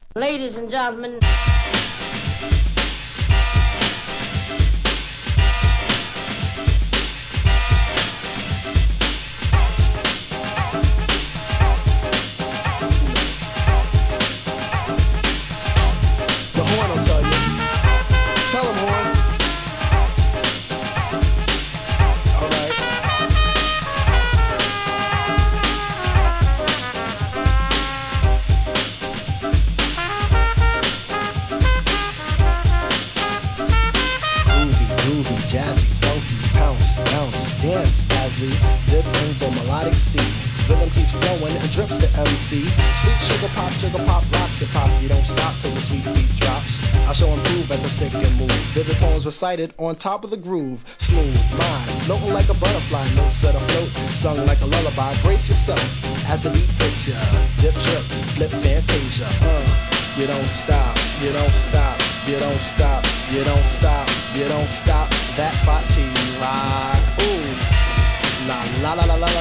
Ladies and gentlemen. The horn will tell you. Tell him, horn. All right. Groovy, jazzy, funky, bounce, dance as we dip in the melodic sea. Rhythm keeps flowing and drips the MC. Sweet sugar pop, rocks hip hop. You don't stop till the sweet beat drops. I shall improve as I stick and move. Vivid poems recited on top of the groove. Smooth mind, floating like a butterfly, notes set afloat, sung like a lullaby. Brace yourself as the beat hits ya. Dip, trip, flip, fantasia. You don't stop, you don't stop, you don't stop, you don't stop, you don't stop that body rock. Ooh, la la la la la la